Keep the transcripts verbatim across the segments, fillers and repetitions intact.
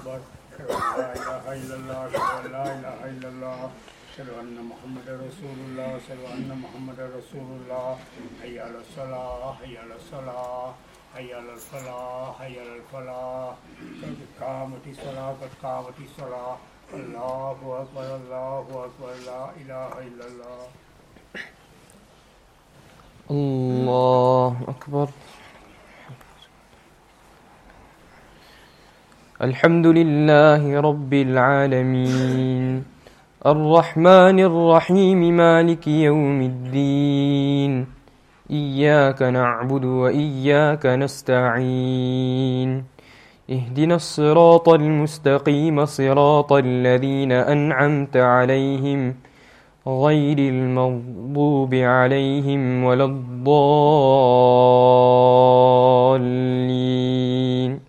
أكبر لا إله إلا الله لا إله إلا الله أشهد أن محمدا رسول الله أشهد أن محمدا رسول الله حي على الصلاة حي على الصلاة حي على الفلاح حي على الفلاح قد قامت الصلاة قد قامت الصلاة الله أكبر الله أكبر لا إله إلا الله الله أكبر. الحمد لله رب العالمين الرحمن الرحيم مالك يوم الدين إياك نعبد وإياك نستعين اهدنا الصراط المستقيم صراط الذين أنعمت عليهم غير المغضوب عليهم ولا الضالين.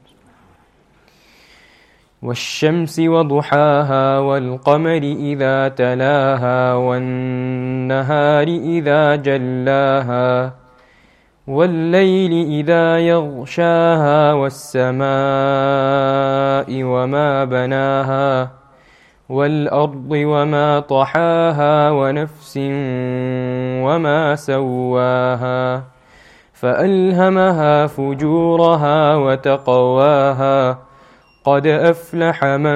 والشمس وضحاها والقمر إذا تلاها والنهار إذا جلاها والليل إذا يغشاها والسماء وما بناها والأرض وما طحاها ونفس وما سواها فألهمها فجورها وتقواها قد أفلح من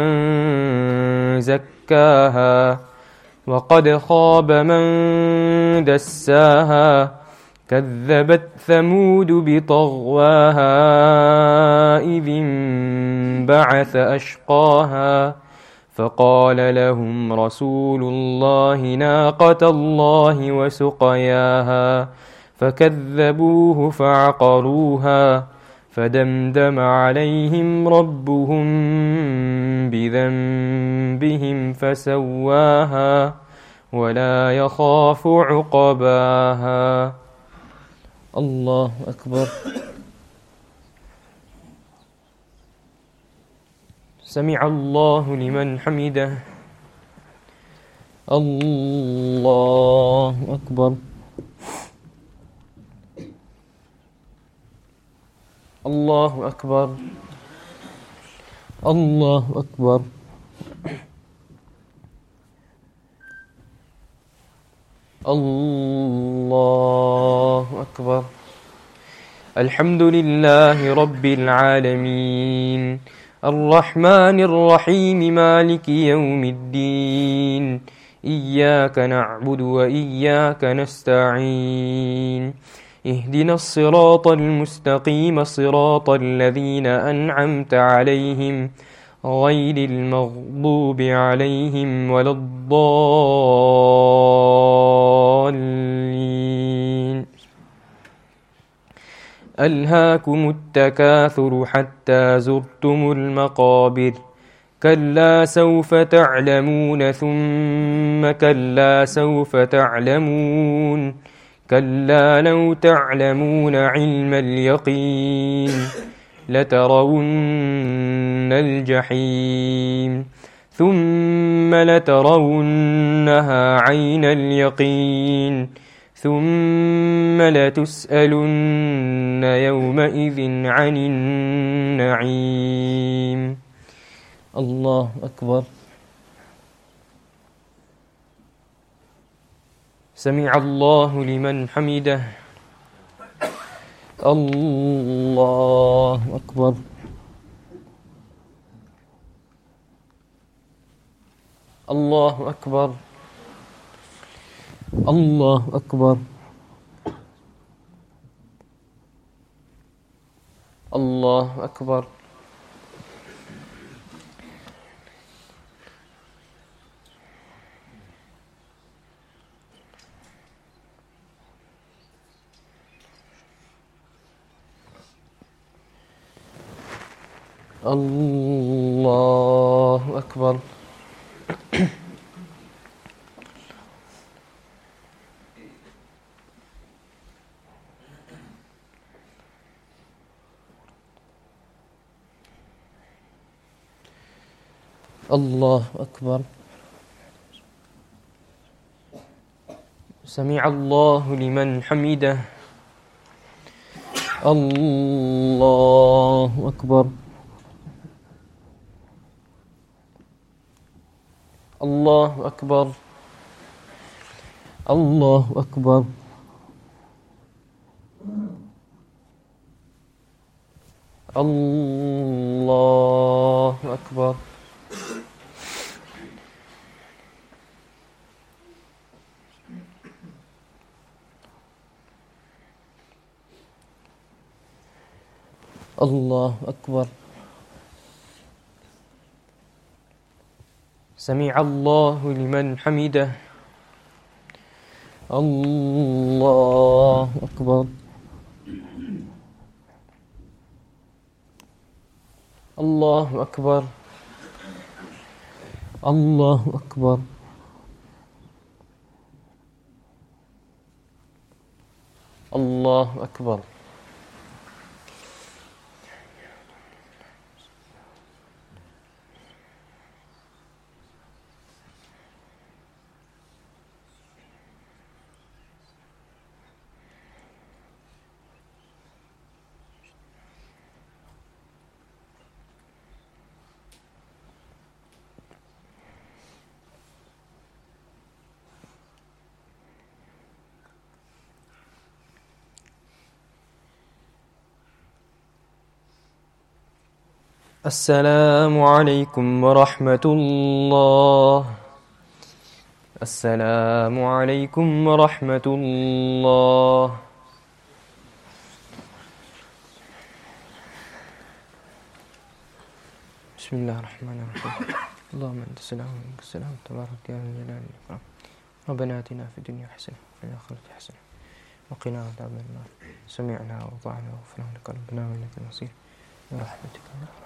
زكاها وقد خاب من دساها كذبت ثمود بطغواها إذ انبعث أشقاها فقال لهم رسول الله ناقة الله وسقياها فكذبوه فعقروها فدمدم عليهم ربهم بذنبهم فسواها ولا يخاف عقباها. الله أكبر. سمع الله لمن حمده. الله أكبر. الله أكبر. الله أكبر. الله أكبر. الحمد لله رب العالمين الرحمن الرحيم مالك يوم الدين إياك نعبد وإياك نستعين اهدنا الصراط المستقيم صراط الذين أنعمت عليهم غير المغضوب عليهم ولا الضالين. ألهاكم التكاثر حتى زرتم المقابر كلا سوف تعلمون ثم كلا سوف تعلمون كلا لو تعلمون علم اليقين لترون الجحيم ثم لترونها عين اليقين ثم لتسألن يومئذ عن النعيم. الله أكبر. سمع الله لمن حمده. الله أكبر. الله أكبر. الله أكبر. الله أكبر. الله أكبر. الله أكبر. سمع الله لمن حمده. الله أكبر. الله أكبر الله أكبر الله أكبر الله أكبر سمع الله لمن حمده الله أكبر الله أكبر الله أكبر الله أكبر السلام عليكم ورحمة الله السلام عليكم ورحمة الله بسم الله الرحمن الرحيم اللهم أنت السلام ومنك السلام تبارك يا ذا الجلال والإكرام ربنا آتنا في الدنيا حسنة وفي الآخرة حسنة وقنا عذاب النار سمعنا وأطعنا وغفرانك ربنا وإليك المصير برحمتك يا رب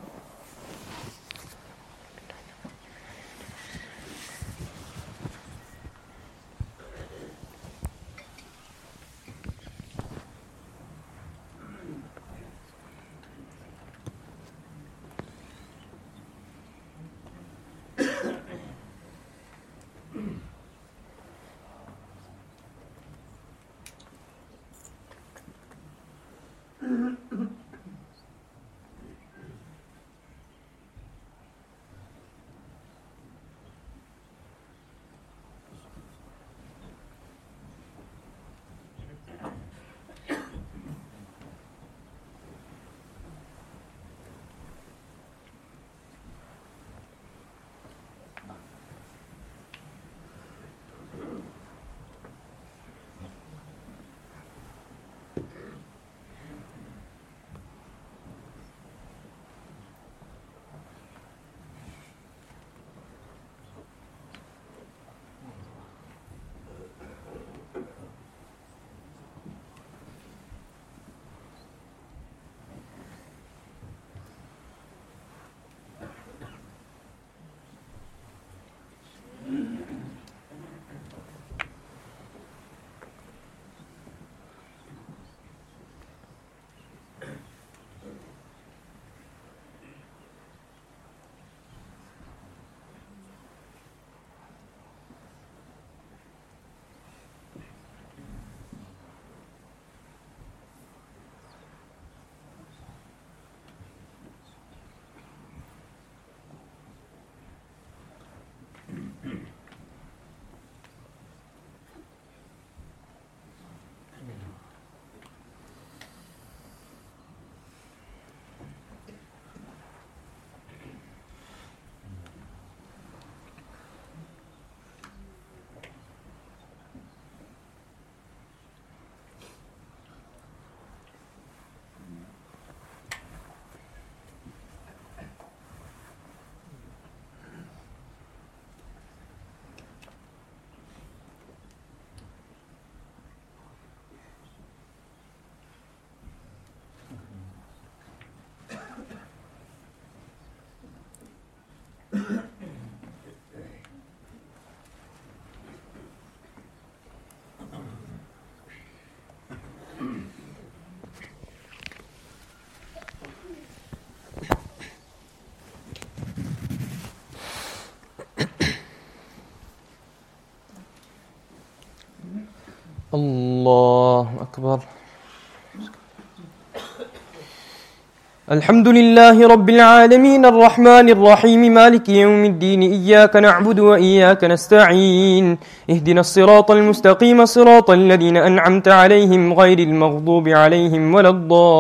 الله أكبر الحمد لله رب العالمين الرحمن الرحيم مالك يوم الدين إياك نعبد وإياك نستعين اهدنا الصراط المستقيم صراط الذين أنعمت عليهم غير المغضوب عليهم ولا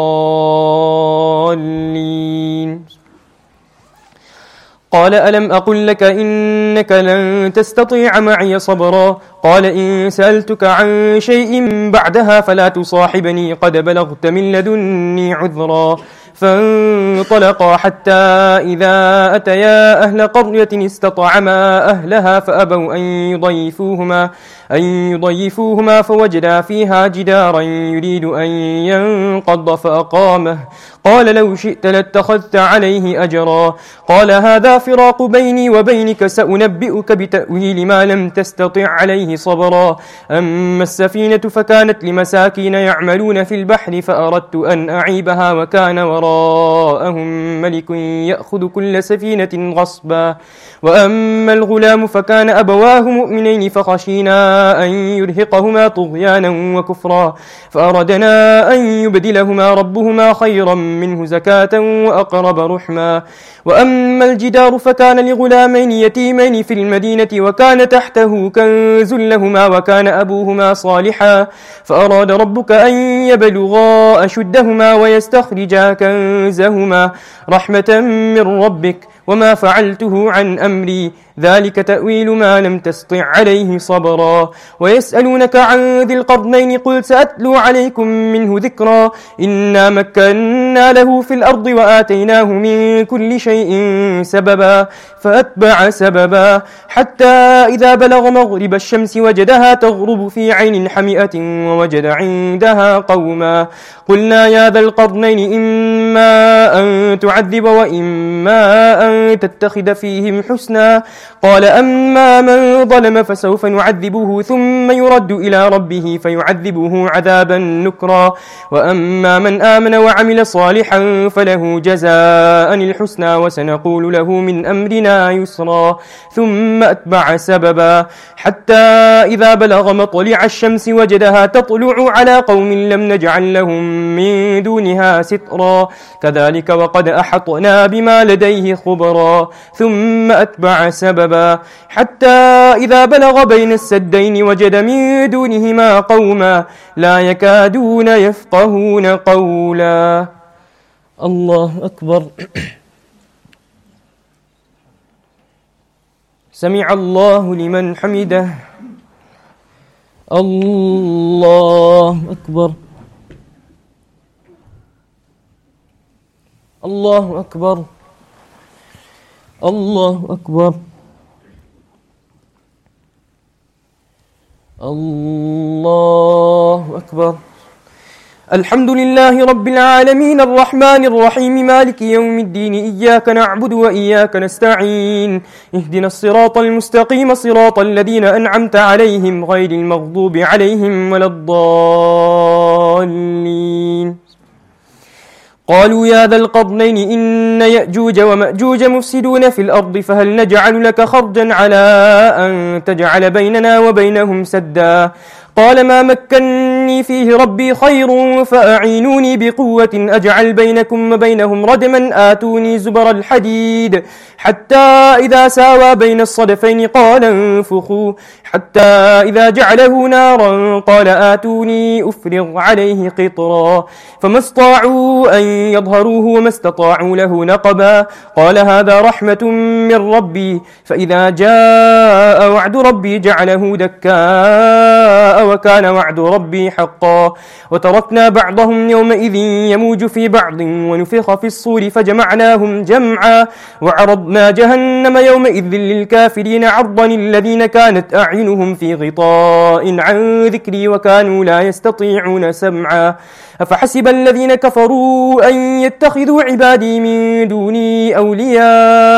الضالين. قال ألم أقل لك إنك لن تستطيع معي صبرا قال إن سألتك عن شيء بعدها فلا تصاحبني قد بلغت من لدني عذرا فانطلقا حتى إذا أتيا أهل قرية استطعما أهلها فأبوا أن يضيفوهما أن يضيفوهما فوجدا فيها جدارا يريد أن ينقض فأقامه قال لو شئت لاتخذت عليه أجرا قال هذا فراق بيني وبينك سأنبئك بتأويل ما لم تستطع عليه صبرا أما السفينة فكانت لمساكين يعملون في البحر فأردت أن أعيبها وكان وراءهم ملك يأخذ كل سفينة غصبا وأما الغلام فكان أبواه مؤمنين فخشينا أن يرهقهما طغيانا وكفرا فأردنا أن يبدلهما ربهما خيرا منه زكاة وأقرب رحما وأما الجدار فكان لغلامين يتيمين في المدينة وكان تحته كنز لهما وكان أبوهما صالحا فأراد ربك أن يبلغا أشدهما ويستخرجا كنزهما رحمة من ربك وما فعلته عن أمري ذلك تأويل ما لم تستطع عليه صبرا ويسألونك عن ذي القرنين قل سأتلو عليكم منه ذكرا إنا مكنا له في الأرض وآتيناه من كل شيء سببا فأتبع سببا حتى إذا بلغ مغرب الشمس وجدها تغرب في عين حمئة ووجد عندها قوما قلنا يا ذا القرنين إما أن تعذب وإما أن تتخذ فيهم حسنا قال أما من ظلم فسوف نعذبه ثم يرد إلى ربه فيعذبه عذابا نكرا وأما من آمن وعمل صالحا فله جزاء الحسنى وسنقول له من أمرنا يسرا ثم أتبع سببا حتى إذا بلغ مطلع الشمس وجدها تطلع على قوم لم نجعل لهم من دونها سترا كذلك وقد أحطنا بما لديه خبرا ثم أتبع سببا حتى إذا بلغ بين السدين وجد من دونهما قوما لا يكادون يفقهون قولا. الله أكبر. سمع الله لمن حمده. الله أكبر. الله أكبر. الله أكبر. الله أكبر. الحمد لله رب العالمين الرحمن الرحيم مالك يوم الدين إياك نعبد وإياك نستعين اهدنا الصراط المستقيم صراط الذين أنعمت عليهم غير المغضوب عليهم ولا الضالين. قالوا يا ذا القرنين إن يأجوج ومأجوج مفسدون في الأرض فهل نجعل لك خرجا على أن تجعل بيننا وبينهم سدا قال ما مكني فيه ربي خير فأعينوني بقوة أجعل بينكم وبينهم ردما آتوني زبر الحديد حتى إذا ساوى بين الصدفين قال انفخوا حتى إذا جعله نارا قال آتوني أفرغ عليه قطرا فما استطاعوا أن يظهروه وما استطاعوا له نقبا قال هذا رحمة من ربي فإذا جاء وعد ربي جعله دكاء وكان وعد ربي حقا وتركنا بعضهم يومئذ يموج في بعض ونفخ في الصور فجمعناهم جمعا وعرضنا جهنم يومئذ للكافرين عرضا الذين كانت أعينهم في غطاء عن ذكري وكانوا لا يستطيعون سمعا أفحسب الذين كفروا أن يتخذوا عبادي من دوني أولياء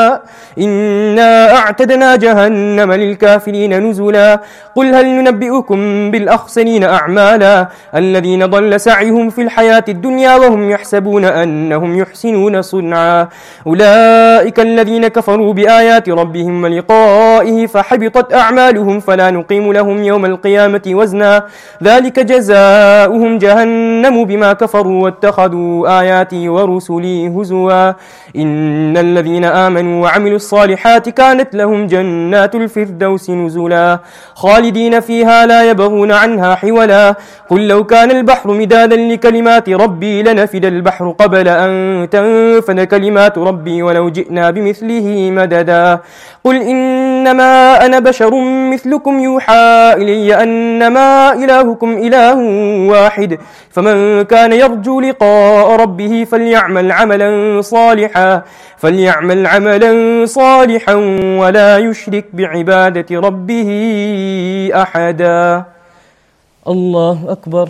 إنا أعتدنا جهنم للكافرين نزلا قل هل ننبئكم بالأخسرين أعمالا الذين ضل سعيهم في الحياة الدنيا وهم يحسبون أنهم يحسنون صنعا أولئك الذين كفروا بآيات ربهم ولقائه فحبطت أعمالهم فلا نقيم لهم يوم القيامة وزنا ذلك جزاؤهم جهنم بما كفروا واتخذوا آياتي ورسلي هزوا إن الذين آمنوا وعملوا الصالحات كانت لهم جنات الفردوس نزلا خالدين فيها لا يبغون عنها حولا قل لو كان البحر مدادا لكلمات ربي لنفد البحر قبل أن تنفد كلمات ربي ولو جئنا بمثله مددا قل إنما أنا بشر مثلكم يوحى إلي أنما إلهكم إله واحد فمن كان يرجو لقاء ربه فليعمل عملا صالحا فليعمل عملا صالحا ولا يشرك بعبادة ربه أحدا. الله أكبر.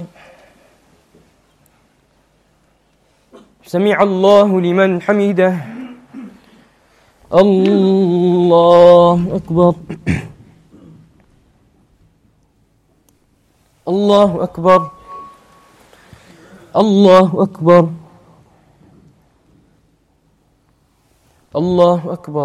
سمع الله لمن حمده. الله أكبر. الله أكبر. الله أكبر. الله أكبر.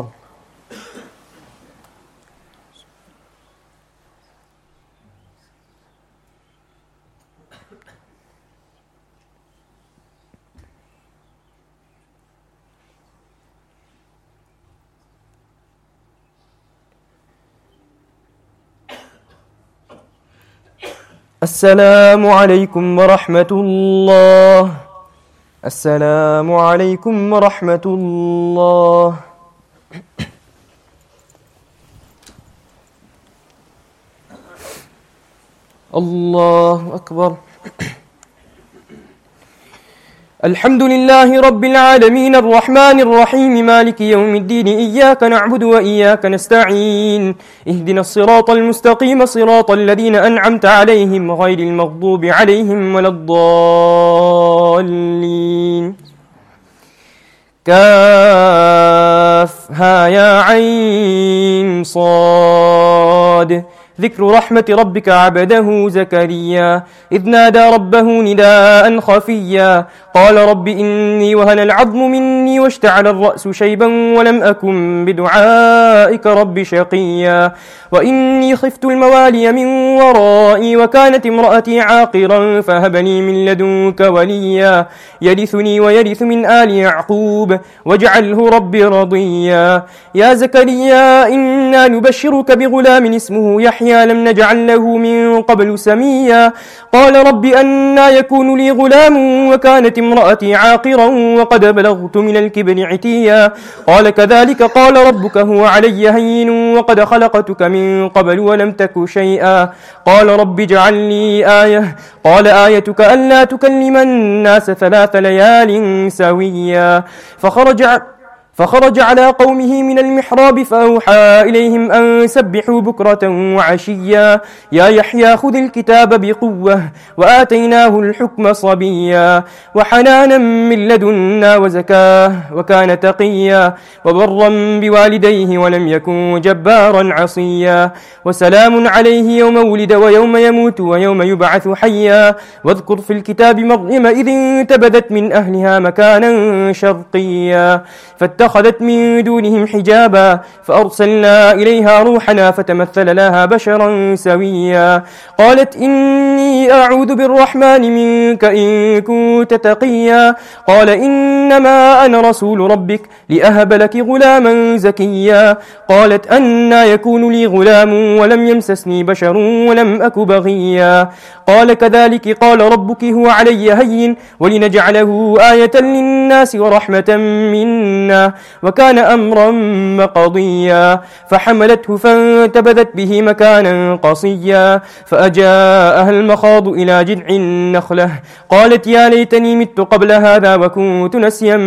السلام عليكم ورحمة الله. السلام عليكم ورحمة الله. الله أكبر. الحمد لله رب العالمين الرحمن الرحيم مالك يوم الدين إياك نعبد وإياك نستعين اهدنا الصراط المستقيم صراط الذين أنعمت عليهم غير المغضوب عليهم ولا الضالين كافها يا عين صاد ذكر رحمة ربك عبده زكريا إذ نادى ربه نداء خفيا قال رب إني وهن العظم مني واشتعل الرأس شيبا ولم أكن بدعائك رب شقيا وإني خفت الموالي من ورائي وكانت امرأتي عاقرا فهبني من لدنك وليا يرثني ويرث من آل يعقوب واجعله ربي رضيا يا زكريا إنا نبشرك بغلام اسمه يحيى لم نجعل له من قبل سميا قال رب أنا يكون لي غلام وكانت امرأتي عاقرا وقد بلغت من الكبر عتيا قال كذلك قال ربك هو علي هين وقد خلقتك من قبل ولم تك شيئا قال رب اجعل لي آية قال آيتك ألا تكلم الناس ثلاث ليال سويا فخرج فخرج على قومه من المحراب فأوحى إليهم أن سبحوا بكرة وعشيا يا يحيى خذ الكتاب بقوة وآتيناه الحكم صبيا وحنانا من لدنا وزكاه وكان تقيا وبرا بوالديه ولم يكن جبارا عصيا وسلام عليه يوم ولد ويوم يموت ويوم يبعث حيا واذكر في الكتاب مريم إذ انتبذت من أهلها مكانا شرقيا فاتخذت من دونهم حجابا فأرسلنا إليها روحنا فتمثل لها بشرا سويا قالت إني أعوذ بالرحمن منك إن كنت تقيا قال إنما أنا رسول ربك لأهب لك غلاما زكيا قالت أنا يكون لي غلام ولم يمسسني بشر ولم أك بغيا قال كذلك قال ربك هو علي هين ولنجعله آية للناس ورحمة منا وكان أمرا مقضيا فحملته فانتبذت به مكانا قصيا فأجاءها المخاض إلى جذع النخلة قالت يا ليتني مت قبل هذا وكنت نسيا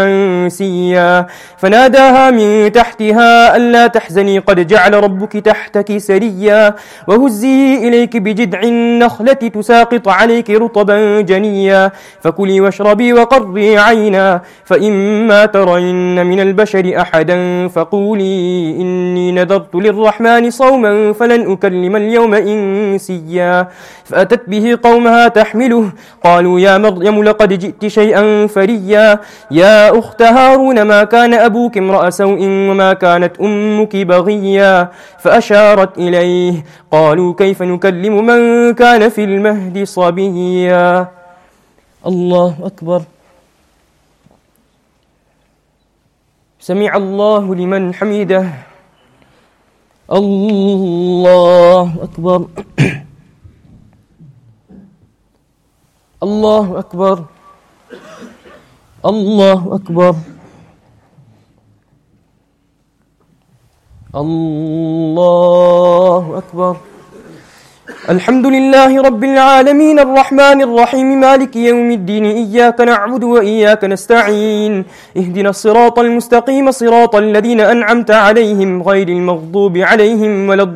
منسيا فناداها من تحتها ألا تحزني قد جعل ربك تحتك سريا وهزي إليك بجذع النخلة تساقط عليك رطبا جنيا فكلي واشربي وقري عينا فإما ترين ترين من البشر أحدا فقولي إني نذرت للرحمن صوما فلن أكلم اليوم إنسيا. فأتت به قومها تحمله قالوا يا مريم لقد جئت شيئا فريا. يا أخت هارون ما كان أبوك امرأ سوء وما كانت أمك بغيا. فأشارت إليه قالوا كيف نكلم من كان في المهد صبيا. الله أكبر. سمع الله لمن حمده. الله أكبر. الله أكبر. الله أكبر. الله أكبر. الحمد لله رب العالمين الرحمن الرحيم مالك يوم الدين إياك نعبد وإياك نستعين اهدنا الصراط المستقيم صراط الذين أنعمت عليهم غير المغضوب عليهم ولا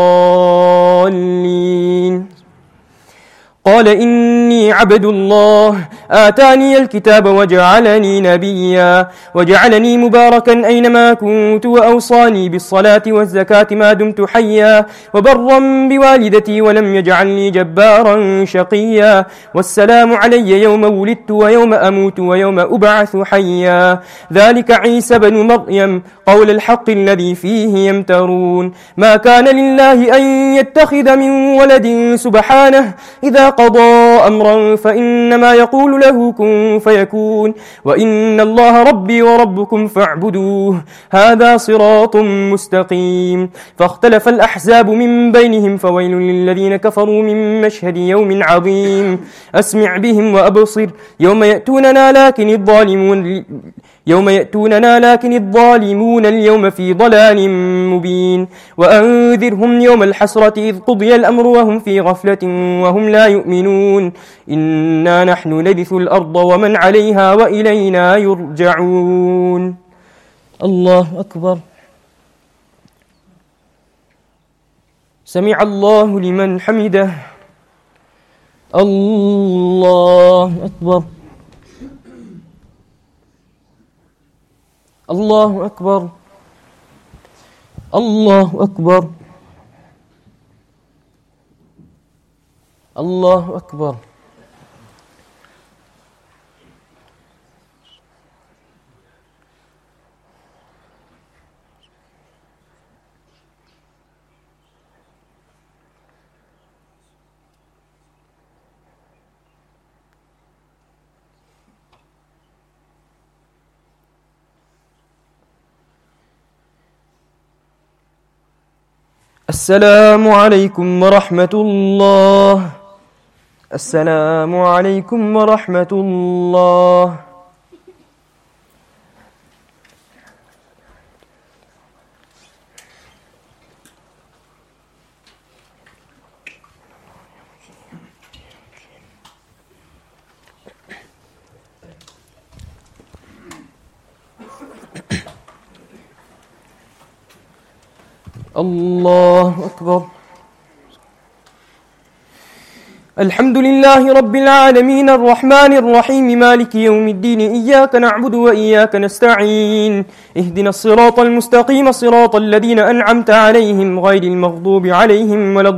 الضالين. قال إني عبد الله آتاني الكتاب وجعلني نبيا وجعلني مباركا أينما كنت وأوصاني بالصلاة والزكاة ما دمت حيا وبرا بوالدتي ولم يجعلني جبارا شقيا. والسلام علي يوم ولدت ويوم أموت ويوم أبعث حيا. ذلك عيسى بن مريم قول الحق الذي فيه يمترون. ما كان لله أن يتخذ من ولد سبحانه إذا قضى أمرا فإنما يقول له كن فيكون وإن الله ربي وربكم فاعبدوه هذا صراط مستقيم. فاختلف الأحزاب من بينهم فويل للذين كفروا من مشهد يوم عظيم. أسمع بهم وأبصر يوم يأتوننا لكن الظالمون يوم يأتوننا لكن الظالمون اليوم في ضلال مبين. وأنذرهم يوم الحسرة إذ قضي الأمر وهم في غفلة وهم لا يؤمنون. إنا نحن نرث الأرض ومن عليها وإلينا يرجعون. الله أكبر. سمع الله لمن حمده. الله أكبر. الله أكبر. الله أكبر. الله أكبر. السلام عليكم ورحمة الله. السلام عليكم ورحمة الله. الله أكبر. الحمد لله رب العالمين الرحمن الرحيم مالك يوم الدين إياك نعبد وإياك نستعين اهدنا الصراط المستقيم صراط الذين أنعمت عليهم غير المغضوب عليهم ولا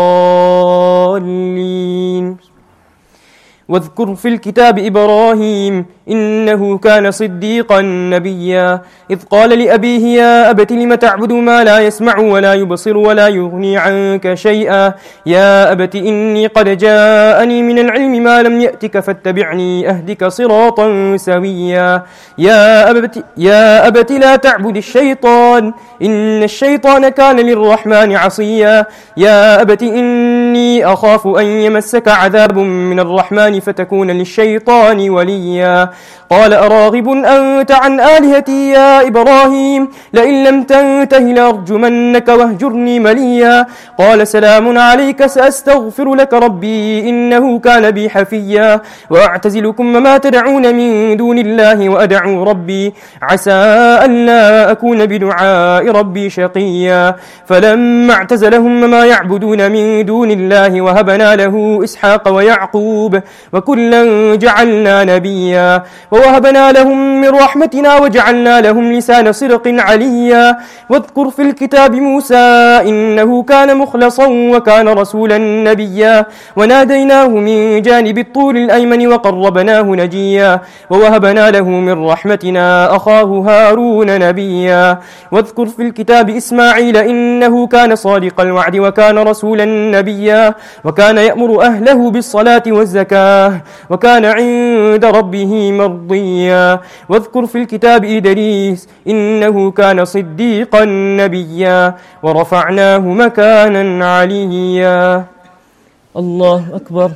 الضالين. واذكر في الكتاب إبراهيم إنه كان صديقا نبيا إذ قال لأبيه يا أبت لم تعبد ما لا يسمع ولا يبصر ولا يغني عنك شيئا يا أبت إني قد جاءني من العلم ما لم يأتك فاتبعني أهدك صراطا سويا يا أبت, يا أبت لا تعبد الشيطان إن الشيطان كان للرحمن عصيا يا أبت إني أخاف أن يمسك عذاب من الرحمن فتكون للشيطان وليا قال أراغب أنت عن آلهتي يا إبراهيم لئن لم تنته لأرجمنك واهجرني مليا قال سلام عليك سأستغفر لك ربي إنه كان بي حفيا وأعتزلكم ما تدعون من دون الله وأدعو ربي عسى أن لا أكون بدعاء ربي شقيا فلما اعتزلهم ما يعبدون من دون الله وهبنا له إسحاق ويعقوب وكلا جعلنا نبيا ووهبنا لهم من رحمتنا وجعلنا لهم لسان صدق عليا واذكر في الكتاب موسى إنه كان مخلصا وكان رسولا نبيا وناديناه من جانب الطور الأيمن وقربناه نجيا ووهبنا له من رحمتنا أخاه هارون نبيا واذكر في الكتاب إسماعيل إنه كان صادق الوعد وكان رسولا نبيا وكان يأمر أهله بالصلاة والزكاة وكان عند ربه مرضيا واذكر في الكتاب إدريس إنه كان صديقا نبيا ورفعناه مكانا عليا. الله أكبر.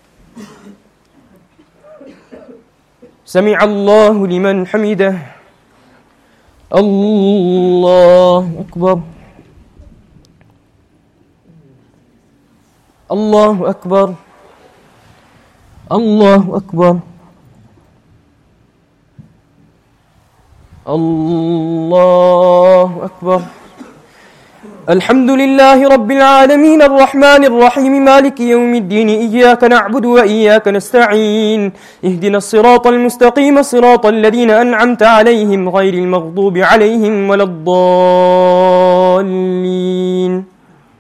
سمع الله لمن حمده. الله أكبر. الله أكبر. الله أكبر. الله أكبر. الحمد لله رب العالمين الرحمن الرحيم مالك يوم الدين إياك نعبد وإياك نستعين اهدنا الصراط المستقيم صراط الذين أنعمت عليهم غير المغضوب عليهم ولا الضالين.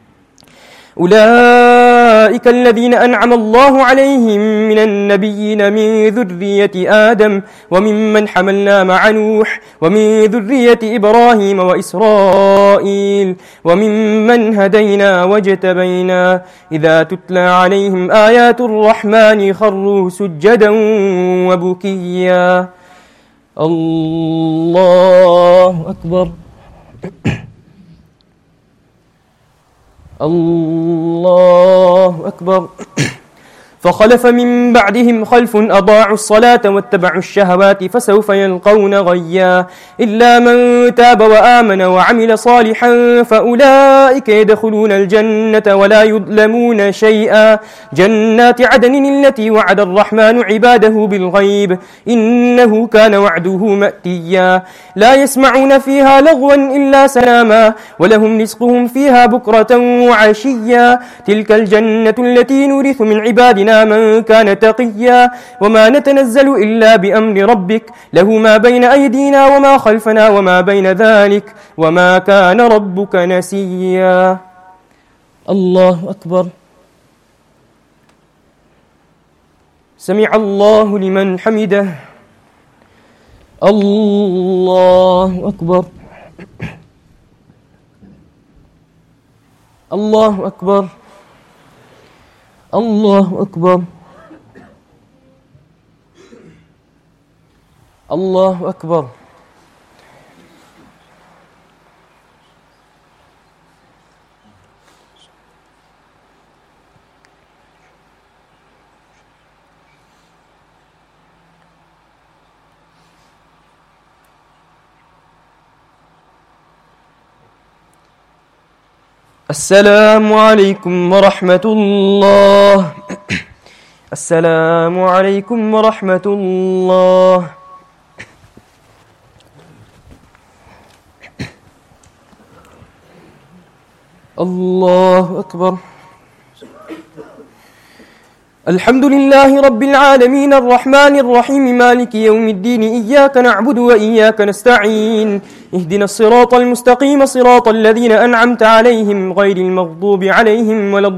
أولئك الذين أنعم الله عليهم من النبيين من ذرية آدم وممن حملنا مع نوح ومن ذرية إبراهيم وإسرائيل وممن هدينا واجتبينا إذا تتلى عليهم آيات الرحمن خروا سجدا وبكيا. الله أكبر. الله أكبر. فخلف من بعدهم خلف أضاعوا الصلاة واتبعوا الشهوات فسوف يلقون غيا إلا من تاب وآمن وعمل صالحا فأولئك يدخلون الجنة ولا يظلمون شيئا جنات عدن التي وعد الرحمن عباده بالغيب إنه كان وعده مأتيا لا يسمعون فيها لغوا إلا سلاما ولهم رزقهم فيها بكرة وعشيا تلك الجنة التي نورث من عبادنا من كان تقيا وما نتنزل إلا بأمر ربك له ما بين أيدينا وما خلفنا وما بين ذلك وما كان ربك نسيا. الله أكبر. سمع الله لمن حمده. الله أكبر. الله أكبر. الله أكبر. الله أكبر. السلام عليكم ورحمة الله. السلام عليكم ورحمة الله. الله أكبر. الحمد لله رب العالمين الرحمن الرحيم مالك يوم الدين إياك نعبد وإياك نستعين اهدنا الصراط المستقيم صراط الذين أنعمت عليهم غير المغضوب عليهم ولا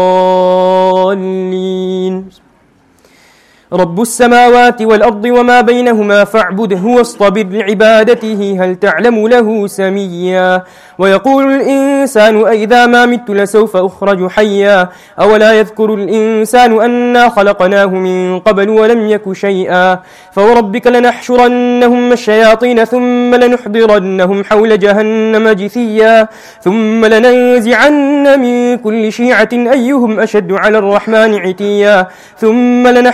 الضالين. رب السماوات والأرض وما بينهما فاعبده واصطبر لعبادته هل تعلم له سميا ويقول الإنسان أئذا ما مت لسوف أخرج حيا أولا يذكر الإنسان أنا خلقناه من قبل ولم يك شيئا فوربك لنحشرنهم الشياطين ثم لنحضرنهم حول جهنم جثيا ثم لننزعن من كل شيعة أيهم أشد على الرحمن عتيا ثم لنحن أعلم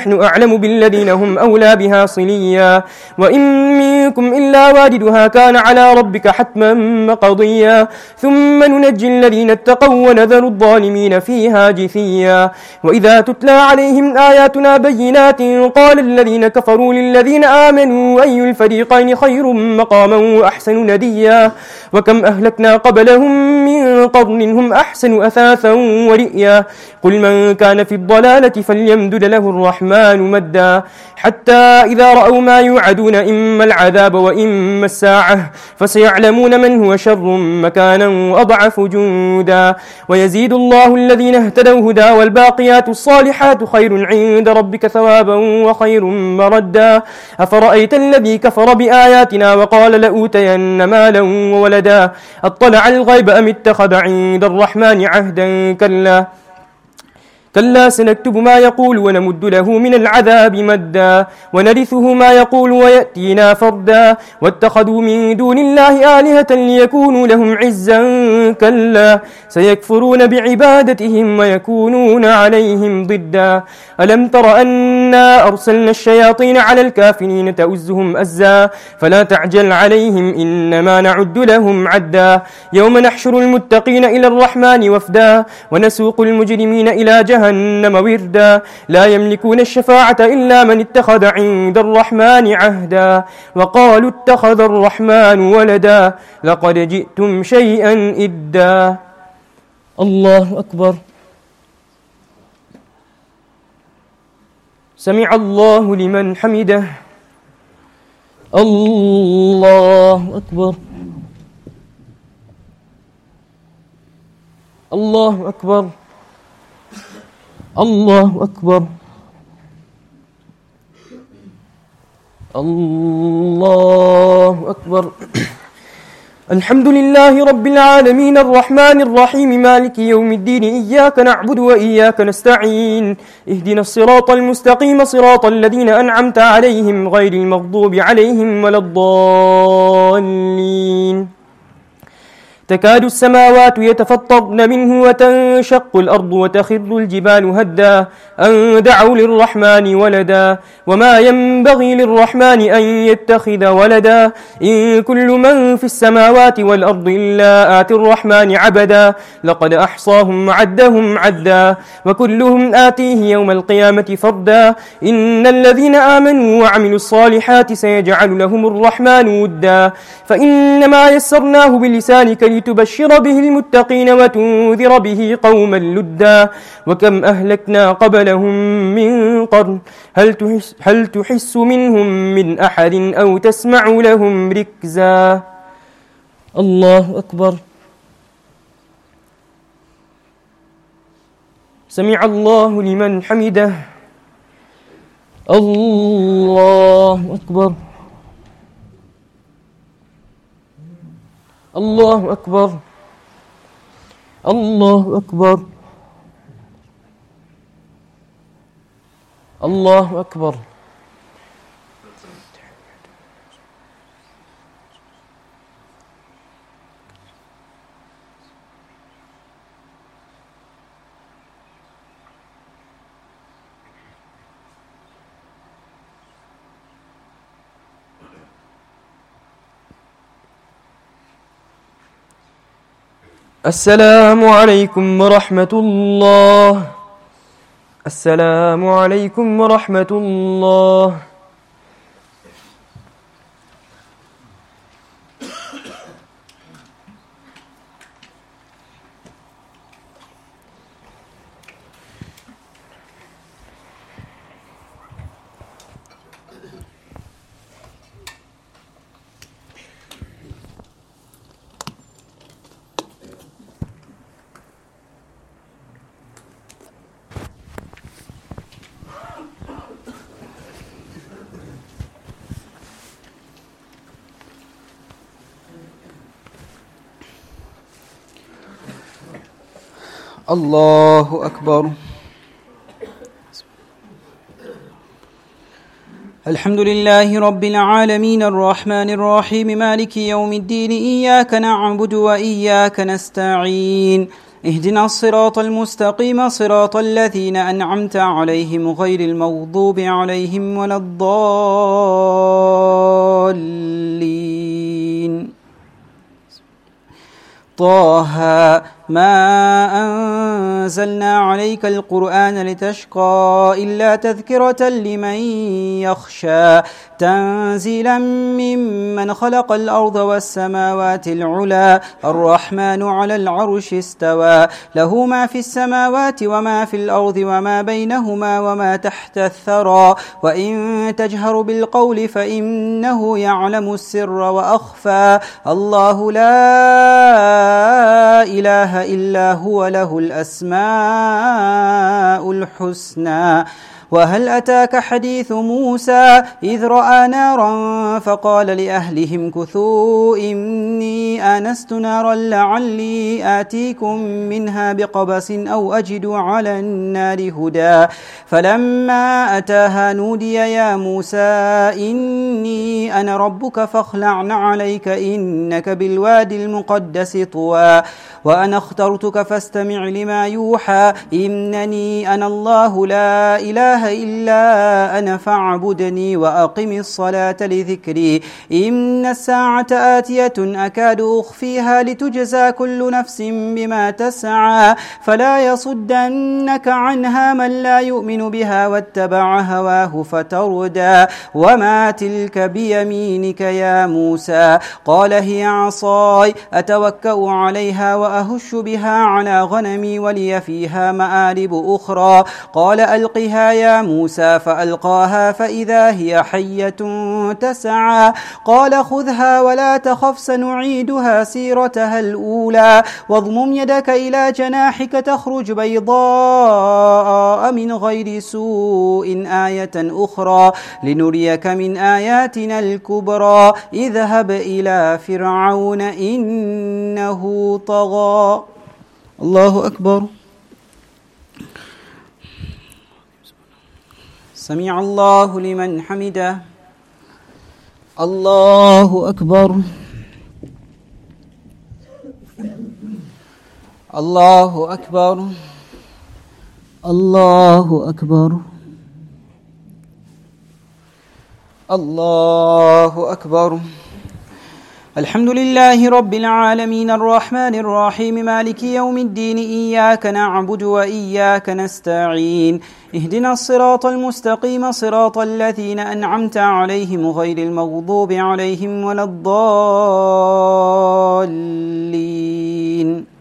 أعلم بالذين هم أولى بها صليا وإن منكم إلا واردها كان على ربك حتما مقضيا ثم ننجي الذين اتقوا ونذر الظالمين فيها جثيا وإذا تتلى عليهم آياتنا بينات قال الذين كفروا للذين آمنوا أي الفريقين خير مقاما وأحسن نديا وكم أهلكنا قبلهم من قرن هم أحسن أثاثا ورئيا قل من كان في الضلالة فليمدد له الرحمن مدا حتى إذا رأوا ما يوعدون إما العذاب وإما الساعة فسيعلمون من هو شر مكانا وأضعف جندا ويزيد الله الذين اهتدوا هدى والباقيات الصالحات خير عند ربك ثوابا وخير مردا أفرأيت الذي كفر بآياتنا وقال لأوتين مالا وولدا أطلع الغيب أم اتخذ عند الرحمن عهدا كلا كلا سنكتب ما يقول ونمد له من العذاب مدا ونرثه ما يقول ويأتينا فردا واتخذوا من دون الله آلهة ليكونوا لهم عزا كلا سيكفرون بعبادتهم ويكونون عليهم ضدا ألم تر أنا أرسلنا الشياطين على الكافرين تؤزهم أزا فلا تعجل عليهم إنما نعد لهم عدا يوم نحشر المتقين إلى الرحمن وفدا ونسوق المجرمين إلى جهنم جهنم وردا لا يملكون الشفاعة إلا من اتخذ عند الرحمن عهدا وقالوا اتخذ الرحمن ولدا لقد جئتم شيئا إدا الله أكبر سمع الله لمن حمده الله أكبر الله أكبر الله أكبر الله أكبر الحمد لله رب العالمين الرحمن الرحيم مالك يوم الدين إياك نعبد وإياك نستعين اهدنا الصراط المستقيم صراط الذين أنعمت عليهم غير المغضوب عليهم ولا الضالين تكاد السماوات يتفطرن منه وتنشق الأرض وتخر الجبال هدا أن دعوا للرحمن ولدا وما ينبغي للرحمن أن يتخذ ولدا إن كل من في السماوات والأرض إلا آتي الرحمن عبدا لقد أحصاهم وعدهم عدا وكلهم آتيه يوم القيامة فردا إن الذين آمنوا وعملوا الصالحات سيجعل لهم الرحمن ودا فإنما يسرناه بلسانك لتبشر به المتقين وتنذر به قوما لدا وكم أهلكنا قبلهم من قرن هل تحس, هل تحس منهم من أحد أو تسمع لهم ركزا الله أكبر سمع الله لمن حمده الله أكبر الله أكبر الله أكبر الله أكبر السلام عليكم ورحمة الله السلام عليكم ورحمة الله الله أكبر الحمد لله رب العالمين الرحمن الرحيم مالك يوم الدين إياك نعبد وإياك نستعين اهدنا الصراط المستقيم صراط الذين أنعمت عليهم غير المغضوب عليهم ولا الضالين. طه ما أنزلنا عليك القرآن لتشقى إلا تذكرة لمن يخشى تنزيلا ممن خلق الأرض والسماوات العلى الرحمن على العرش استوى له ما في السماوات وما في الأرض وما بينهما وما تحت الثرى وإن تجهر بالقول فإنه يعلم السر وأخفى الله لا إله إلا هو له الأسماء الحسنى. وهل أتاك حديث موسى إذ رأى نارا فقال لأهلهم كثوا إني آنست نارا لعلي آتيكم منها بقبس أو أجد على النار هدى فلما أتاها نودي يا موسى إني أنا ربك فاخلع عليك إنك بالوادي المقدس طوى وأنا اخترتك فاستمع لما يوحى إنني أنا الله لا إله إلا أنا فاعبدني وأقم الصلاة لذكري إن الساعة آتية أكاد أخفيها لتجزى كل نفس بما تسعى فلا يصدنك عنها من لا يؤمن بها واتبع هواه فتردى وما تلك بيمينك يا موسى قال هي عصاي أتوكأ عليها وأهش بها على غنمي ولي فيها مآرب أخرى قال ألقها يا موسى فألقاها فإذا هي حية تسعى قال خذها ولا تخف سنعيدها سيرتها الأولى واضمم يدك إلى جناحك تخرج بيضاء من غير سوء آية أخرى لنريك من آياتنا الكبرى اذهب إلى فرعون إنه طغى. الله أكبر. سمع الله لمن حمده. الله أكبر. الله أكبر. الله أكبر. الله أكبر. الحمد لله رب العالمين الرحمن الرحيم مالك يوم الدين إياك نعبد وإياك نستعين اهدنا الصراط المستقيم صراط الذين أنعمت عليهم غير المغضوب عليهم ولا الضالين.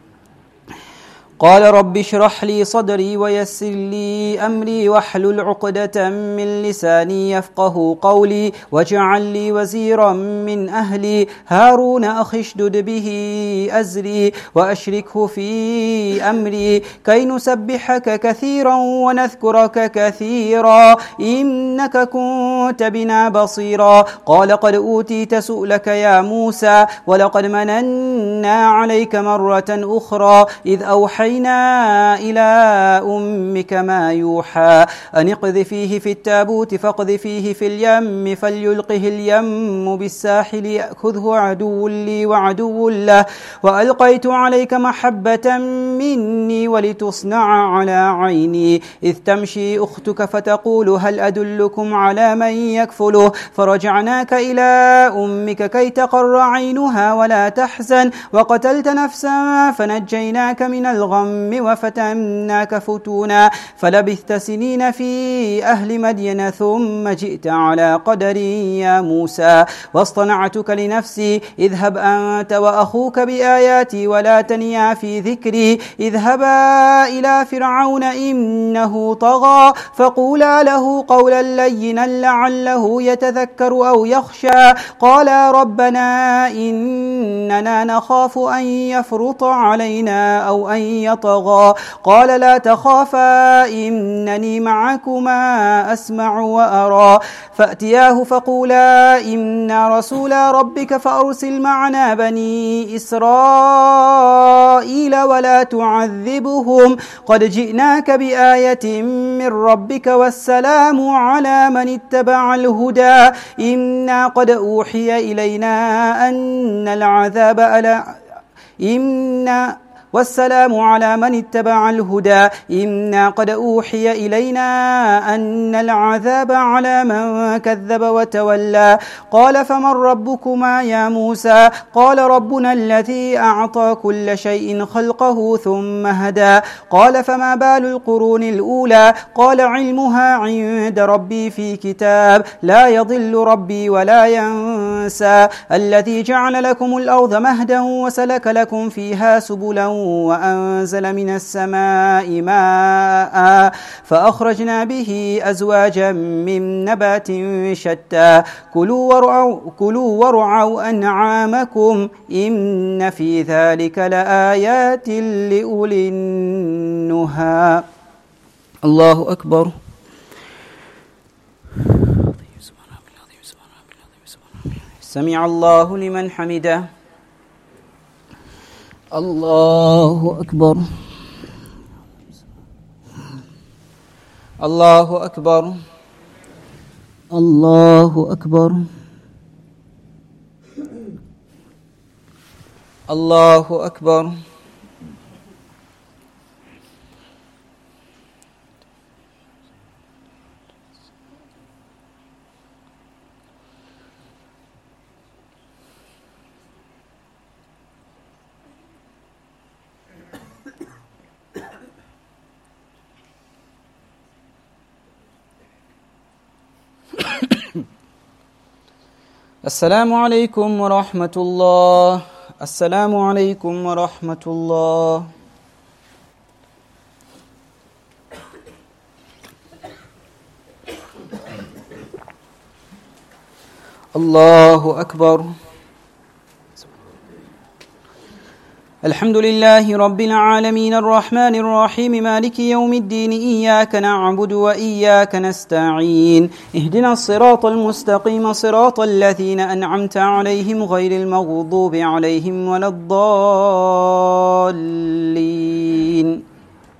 قال رب اشرح لي صدري ويسر لي أمري واحلل عقدة من لساني يفقه قولي واجعل لي وزيرا من أهلي هارون أخي اشدد به أزري وأشركه في أمري كي نسبحك كثيرا ونذكرك كثيرا إنك كنت بنا بصيرا قال قد أوتيت سؤلك يا موسى ولقد مننا عليك مرة أخرى إذ أوحينا إلى أمك ما يوحى أن اقذفيه في التابوت فاقذفيه في اليم فليلقه اليم بالساحل يأخذه عدو لي وعدو له وألقيت عليك محبة مني ولتصنع على عيني إذ تمشي أختك فتقول هل أدلكم على من يكفله فرجعناك إلى أمك كي تقر عينها ولا تحزن وقتلت نفسا فنجيناك من الغم وفتناك فتونا فلبثت سنين في أهل مدين ثم جئت على قدر يا موسى واصطنعتك لنفسي اذهب أنت وأخوك بآياتي ولا تنيا في ذكري اذهبا إلى فرعون إنه طغى فقولا له قولا لينا لعله يتذكر أو يخشى قالا ربنا إننا نخاف أن يفرط علينا أو أن يطغى قال لا تخافا إنني معكما أسمع وأرى فأتياه فقولا إنا رسولا ربك فأرسل معنا بني إسرائيل ولا تعذبهم قد جئناك بآية من ربك والسلام على من اتبع الهدى إنا قد أوحي إلينا أن العذاب ألا إنا والسلام على من اتبع الهدى إنا قد أوحي إلينا أن العذاب على من كذب وتولى قال فمن ربكما يا موسى قال ربنا الذي أعطى كل شيء خلقه ثم هدى قال فما بال القرون الأولى قال علمها عند ربي في كتاب لا يضل ربي ولا ينسى الذي جعل لكم الأرض مهدا وسلك لكم فيها سبلا وأنزل من السماء ماء فأخرجنا به أزواجا من نبات شتى كلوا ورعوا, كلوا ورعوا أنعامكم إن في ذلك لآيات لأولي النهى. الله أكبر. سمع الله لمن حمده. الله أكبر. الله أكبر. الله أكبر. الله أكبر. السلام عليكم ورحمة الله. السلام عليكم ورحمة الله. الله أكبر. الحمد لله رب العالمين الرحمن الرحيم مالك يوم الدين إياك نعبد وإياك نستعين اهدنا الصراط المستقيم صراط الذين أنعمت عليهم غير المغضوب عليهم ولا الضالين.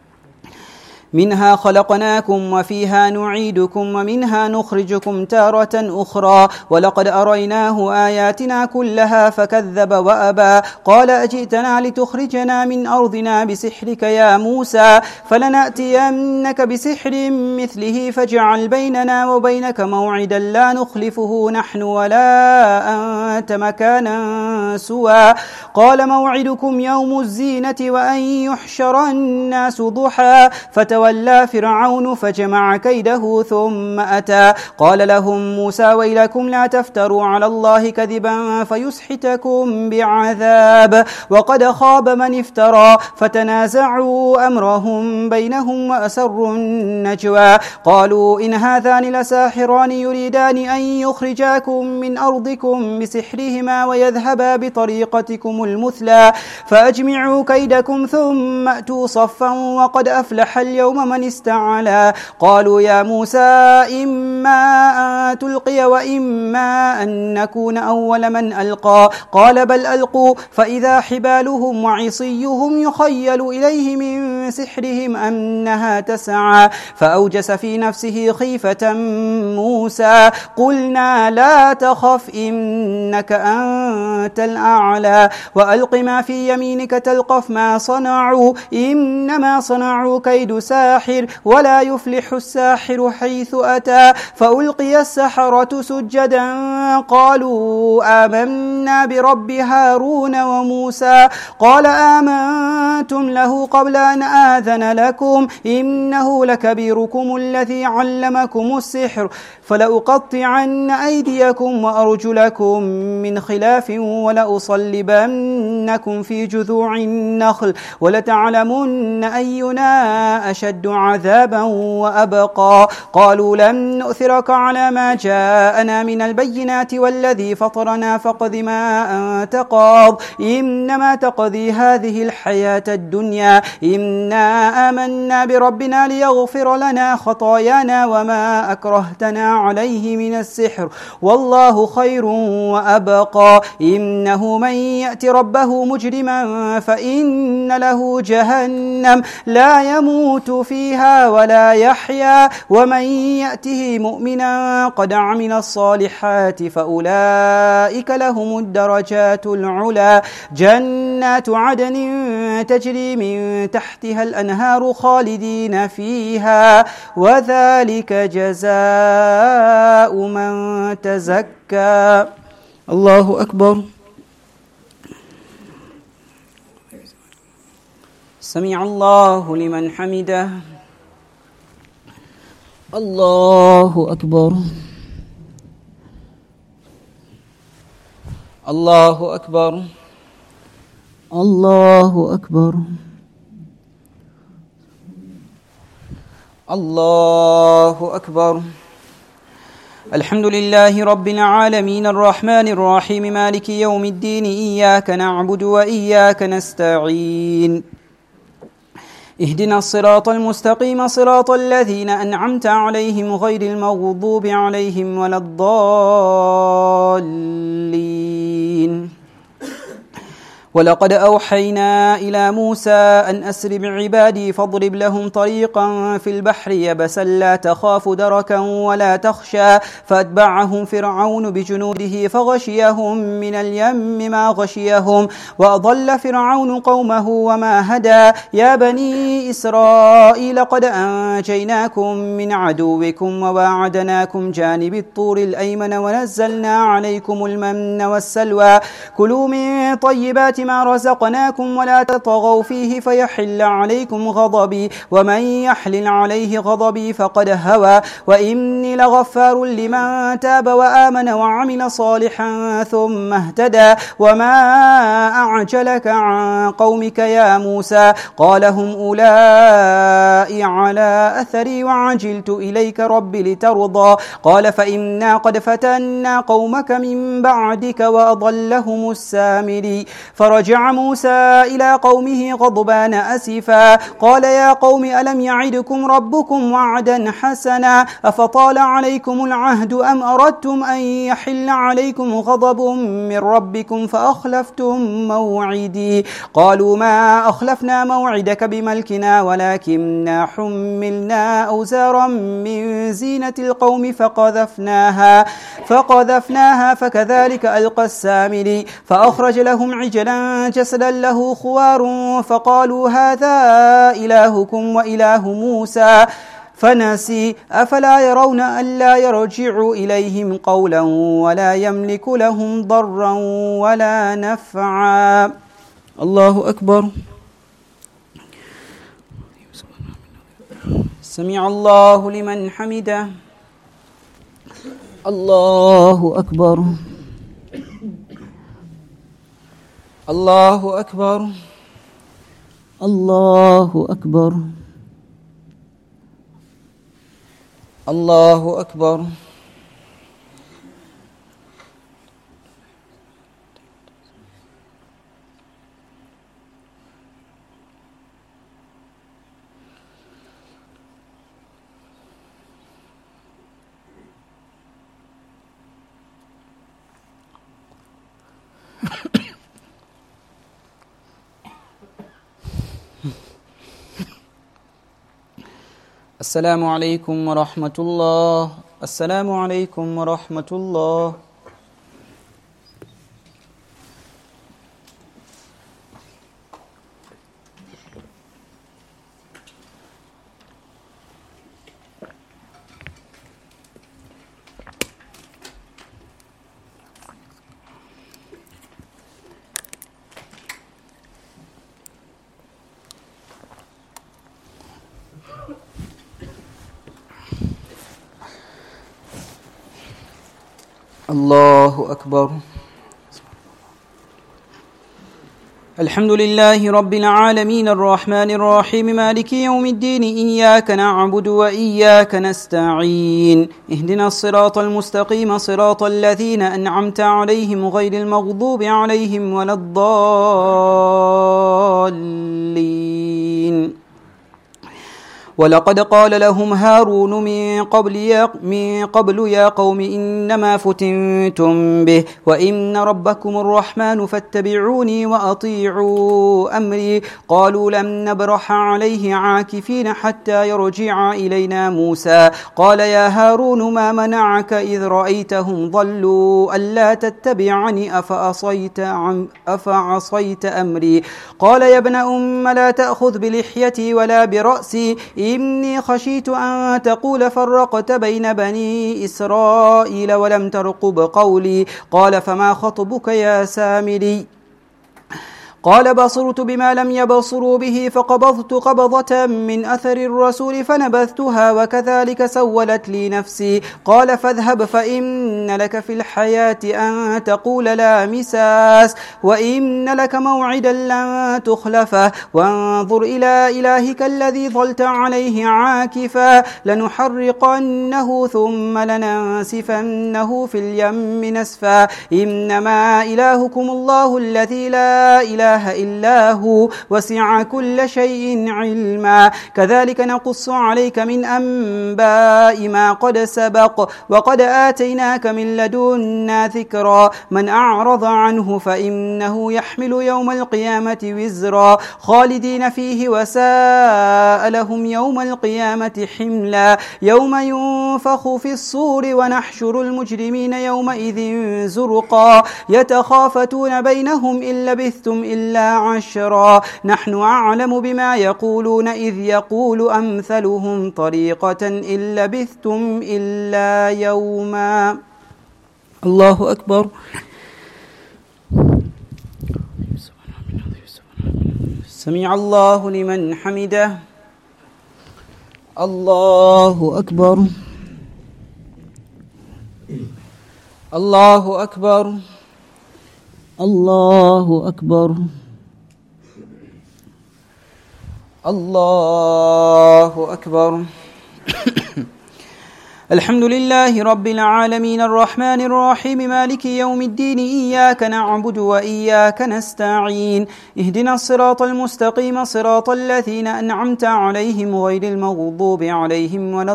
منها خلقناكم وفيها نعيدكم ومنها نخرجكم تارة أخرى ولقد أريناه آياتنا كلها فكذب وأبى قال أجئتنا لتخرجنا من أرضنا بسحرك يا موسى فلنأتينك بسحر مثله فاجعل بيننا وبينك موعدا لا نخلفه نحن ولا أنت مكانا سوى قال موعدكم يوم الزينة وأن يحشر الناس ضحى فتولى فرعون فجمع كيده ثم أتى قال لهم موسى ويلكم لا تفتروا على الله كذبا فيسحتكم بعذاب وقد خاب من افترى فتنازعوا أمرهم بينهم وأسروا النجوى قالوا إن هذان لساحران يريدان أن يخرجاكم من أرضكم بسحرهما ويذهبا بطريقتكم المثلى فأجمعوا كيدكم ثم أتوا صفا وقد أفلح اليوم من استعلى قالوا يا موسى إما أن تلقي وإما أن نكون أول من ألقى قال بل ألقوا فإذا حبالهم وعصيهم يخيل إليه من سحرهم أنها تسعى فأوجس في نفسه خيفة موسى قلنا لا تخف إنك أنت الأعلى وألق ما في يمينك تلقف ما صنعوا إنما صنعوا كيد ساحر ولا يفلح الساحر حيث أتى فألقي السحرة سجدا قالوا آمنا برب هارون وموسى قال آمنتم له قبل أن آذن لكم إنه لكبيركم الذي علمكم السحر فلأقطعن أيديكم وأرجلكم من خلاف ولأصلبنكم في جذوع النخل ولتعلمن أينا أشد عذابا وأبقى قالوا لن نؤثرك على ما جاءنا من البينات والذي فطرنا فاقض ما أنت قاض إنما تقضي هذه الحياة الدنيا إنا آمنا بربنا ليغفر لنا خطايانا وما أكرهتنا عليه من السحر والله خير وأبقى إنه من يأت ربه مجرما فإن له جهنم لا يموت فيها ولا يحيا ومن يأته مؤمنا قد عمل الصالحات فأولئك لهم الدرجات العلى جنات عدن تجري من تحتها الأنهار خالدين فيها وذلك جزاء من تزكى. الله أكبر. سمع الله لمن حمده. الله أكبر. الله أكبر. الله أكبر. الله أكبر. الحمد لله رب العالمين الرحمن الرحيم مالك يوم الدين إياك نعبد وإياك نستعين اهدنا الصراط المستقيم صراط الذين أنعمت عليهم غير المغضوب عليهم ولا الضالين. ولقد أوحينا إلى موسى أن أسر بعبادي فاضرب لهم طريقا في البحر يبسا لا تخاف دركا ولا تخشى فأتبعهم فرعون بجنوده فغشيهم من اليم ما غشيهم وأضل فرعون قومه وما هدى. يا بني إسرائيل قد أنجيناكم من عدوكم وواعدناكم جانب الطور الأيمن ونزلنا عليكم المن والسلوى كلوا من طيبات ما رزقناكم ولا تطغوا فيه فيحل عليكم غضبي ومن يحلل عليه غضبي فقد هوى وإني لغفار لمن تاب وآمن وعمل صالحا ثم اهتدى. وما أعجلك عن قومك يا موسى قال هم أولئك على أثري وعجلت إليك ربي لترضى قال فإنا قد فتنا قومك من بعدك وأضلهم السامري. فرجع موسى إلى قومه غضبان أسفا قال يا قوم ألم يعدكم ربكم وعدا حسنا أفطال عليكم العهد أم أردتم أن يحل عليكم غضب من ربكم فأخلفتم موعدي. قالوا ما أخلفنا موعدك بملكنا ولكننا حملنا أوزارا من زينة القوم فقذفناها فقذفناها فكذلك ألقى السامري فأخرج لهم عجلا جسدا له خوار فقالوا هذا إلهكم وإله موسى فنسي أفلا يرون ألا يرجع إليهم قولا ولا يملك لهم ضرا ولا نفعا. الله أكبر. سمع الله لمن حمده. الله أكبر. الله أكبر. الله أكبر. الله أكبر. السلام عليكم ورحمة الله. السلام عليكم ورحمة الله. الله أكبر. الحمد لله رب العالمين الرحمن الرحيم مالك يوم الدين إياك نعبد وإياك نستعين اهدنا الصراط المستقيم صراط الذين أنعمت عليهم غير المغضوب عليهم ولا الضالين ولقد قال لهم هارون من قبل يا, من قبل يا قوم إنما فتنتم به وإن ربكم الرحمن فاتبعوني وأطيعوا أمري قالوا لن نبرح عليه عاكفين حتى يرجع إلينا موسى قال يا هارون ما منعك إذ رأيتهم ضلوا ألا تتبعني أفعصيت, عم أفعصيت أمري قال يا ابن أم لا تأخذ بلحيتي ولا برأسي إني خشيت أن تقول فرقت بين بني إسرائيل ولم ترقب قولي قال فما خطبك يا سامري قال بصرت بما لم يبصروا به فقبضت قبضة من أثر الرسول فنبذتها وكذلك سولت لي نفسي قال فاذهب فإن لك في الحياة أن تقول لا مساس وإن لك موعدا لن تخلفه وانظر إلى إلهك الذي ظلت عليه عاكفا لنحرقنه ثم لننسفنه في اليم نسفا إنما إلهكم الله الذي لا إله إلا هو وسع كل شيء علما كذلك نقص عليك من أنباء ما قد سبق وقد آتيناك من لدنا ذكرا من أعرض عنه فإنه يحمل يوم القيامة وزرا خالدين فيه وساء لهم يوم القيامة حملا يوم ينفخ في الصور ونحشر المجرمين يومئذ زرقا يتخافتون بينهم إن لبثتم إلا عشرا نحن أعلم بما يقولون إذ يقول أمثلهم طريقة إن لبثتم إلا يوما الله أكبر سمع الله لمن حمده الله أكبر الله أكبر الله أكبر الله أكبر الحمد لله رب العالمين الرحمن الرحيم مالك يوم الدين إياك نعبد وإياك نستعين اهدنا الصراط المستقيم صراط الذين أنعمت عليهم غير المغضوب عليهم ولا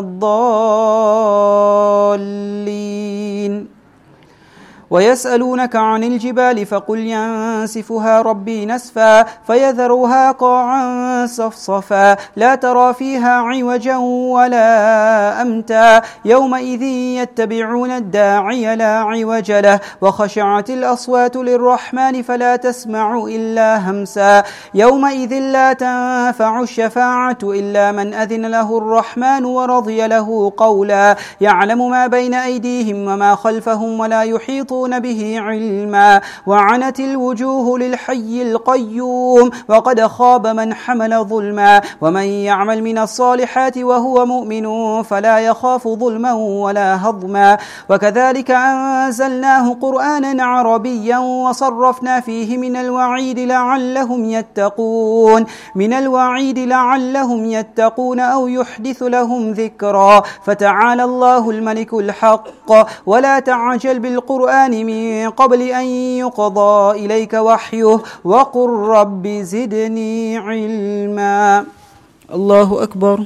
الضالين ويسألونك عن الجبال فقل ينسفها ربي نسفا فيذرها قاعا صفصفا لا ترى فيها عوجا ولا أمتا يومئذ يتبعون الداعي لا عوج له وخشعت الأصوات للرحمن فلا تسمع إلا همسا يومئذ لا تنفع الشفاعة إلا من أذن له الرحمن ورضي له قولا يعلم ما بين أيديهم وما خلفهم ولا يحيطون به علما وعنت الوجوه للحي القيوم وقد خاب من حمل ظلما ومن يعمل من الصالحات وهو مؤمن فلا يخاف ظلما ولا هضما وكذلك أنزلناه قرآنا عربيا وصرفنا فيه من الوعيد لعلهم يتقون من الوعيد لعلهم يتقون أو يحدث لهم ذكرا فتعالى الله الملك الحق ولا تعجل بالقرآن من قبل أن يقضى إليك وحيه وقل رب زدني علما الله أكبر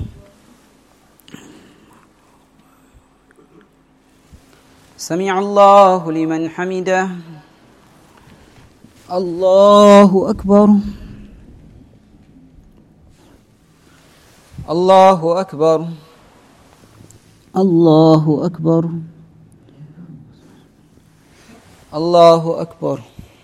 سمع الله لمن حمده الله أكبر الله أكبر الله أكبر الله أكبر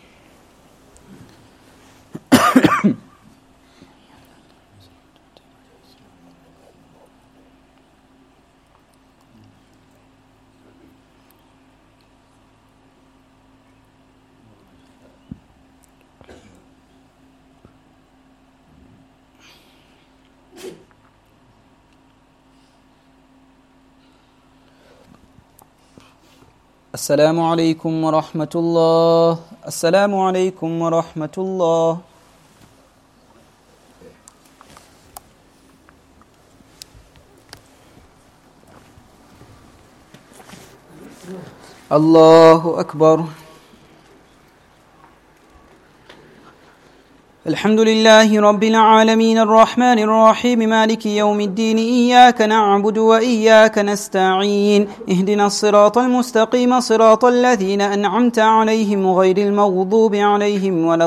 السلام عليكم ورحمة الله السلام عليكم ورحمة الله الله أكبر الحمد لله رب العالمين الرحمن الرحيم مالك يوم الدين إياك نعبد وإياك نستعين اهدنا الصراط المستقيم صراط الذين أنعمت عليهم غير المغضوب عليهم ولا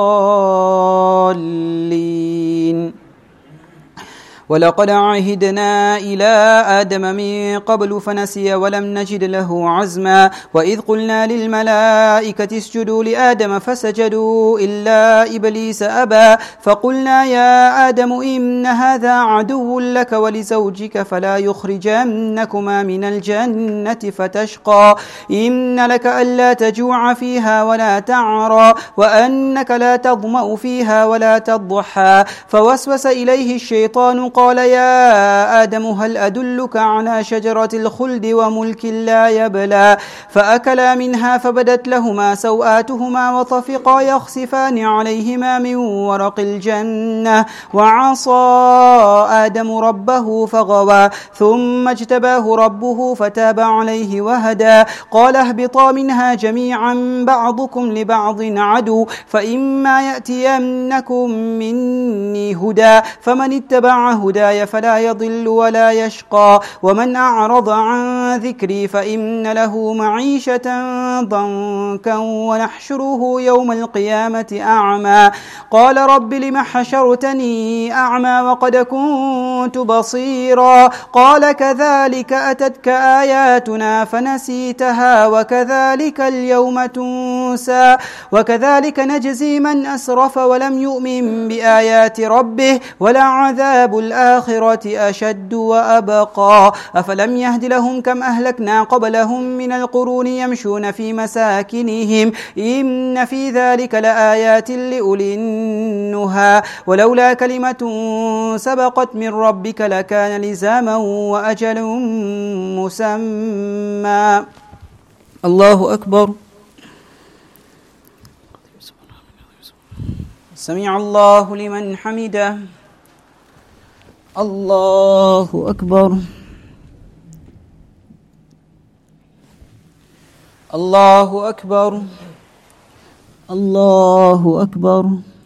الضالين. ولقد عهدنا إلى آدم من قبل فنسي ولم نجد له عزما وإذ قلنا للملائكة اسجدوا لآدم فسجدوا إلا إبليس أبى فقلنا يا آدم إن هذا عدو لك ولزوجك فلا يخرجنكما من الجنة فتشقى إن لك ألا تجوع فيها ولا تعرى وأنك لا تظمأ فيها ولا تضحى فوسوس إليه الشيطان قال يا آدم هل أدلك على شجرة الخلد وملك لا يبلى فأكلا منها فبدت لهما سوآتهما وطفقا يخسفان عليهما من ورق الجنة وعصى آدم ربه فغوى ثم اجتباه ربه فتاب عليه وهدى قال اهبطا منها جميعا بعضكم لبعض عدو فإما يأتينكم مني هدى فمن اتبع هداي فلا يضل ولا يشقى ومن أعرض عن ذكري فإن له معيشة ضنكا ونحشره يوم القيامة أعمى قال رب لم حشرتني أعمى وقد كنت بصيرا قال كذلك أتتك آياتنا فنسيتها وكذلك اليوم تنسى وكذلك نجزي من أسرف ولم يؤمن بآيات ربه ولعذاب الآخرة أشد وأبقى أفلم يهد لهم كم أهلكنا قبلهم من القرون يمشون في مساكنهم إن في ذلك لآيات لأولي النهى ولولا كلمة سبقت من ربك لكان لزاما وأجل مسمى. الله أكبر. سمع الله لمن حمده. الله أكبر. الله أكبر. الله أكبر.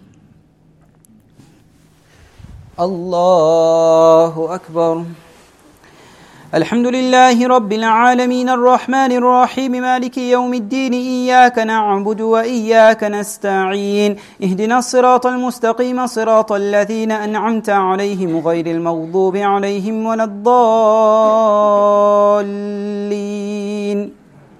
الله أكبر. الحمد لله رب العالمين الرحمن الرحيم مالك يوم الدين إياك نعبد وإياك نستعين اهدنا الصراط المستقيم صراط الذين أنعمت عليهم غير المغضوب عليهم ولا الضالين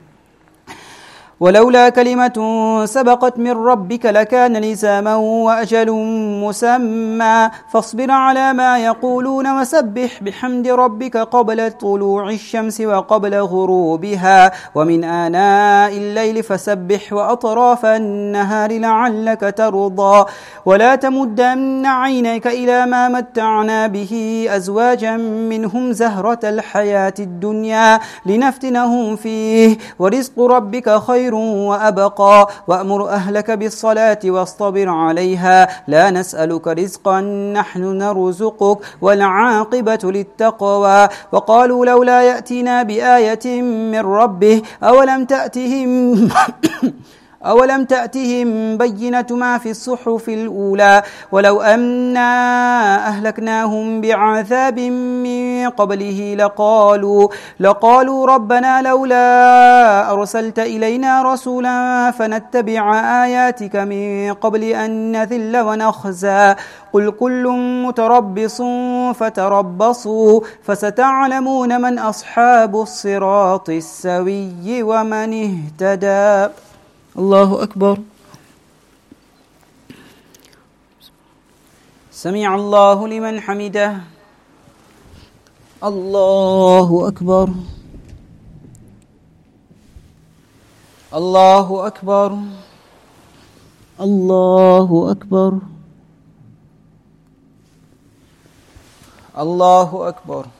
ولولا كلمة سبقت من ربك لكان لزاما وأجل مسمى فاصبر على ما يقولون وسبح بحمد ربك قبل طلوع الشمس وقبل غروبها ومن آناء الليل فسبح وأطراف النهار لعلك ترضى ولا تمدن عينيك إلى ما متعنا به أزواجا منهم زهرة الحياة الدنيا لنفتنهم فيه ورزق ربك خير وأبقى وأمر أهلك بالصلاة واصطبر عليها لا نسألك رزقا نحن نرزقك والعاقبة للتقوى وقالوا لولا يأتينا بآية من ربه أولم تأتهم أولم تأتهم بينة ما في الصحف الأولى ولو أنا أهلكناهم بعذاب من قبله لقالوا لقالوا ربنا لولا أرسلت إلينا رسولا فنتبع آياتك من قبل أن نذل ونخزى قل كل متربص فتربصوا فستعلمون من أصحاب الصراط السوي ومن اهتدى. الله أكبر. سمع الله لمن حمده. الله أكبر. الله أكبر. الله أكبر. الله أكبر.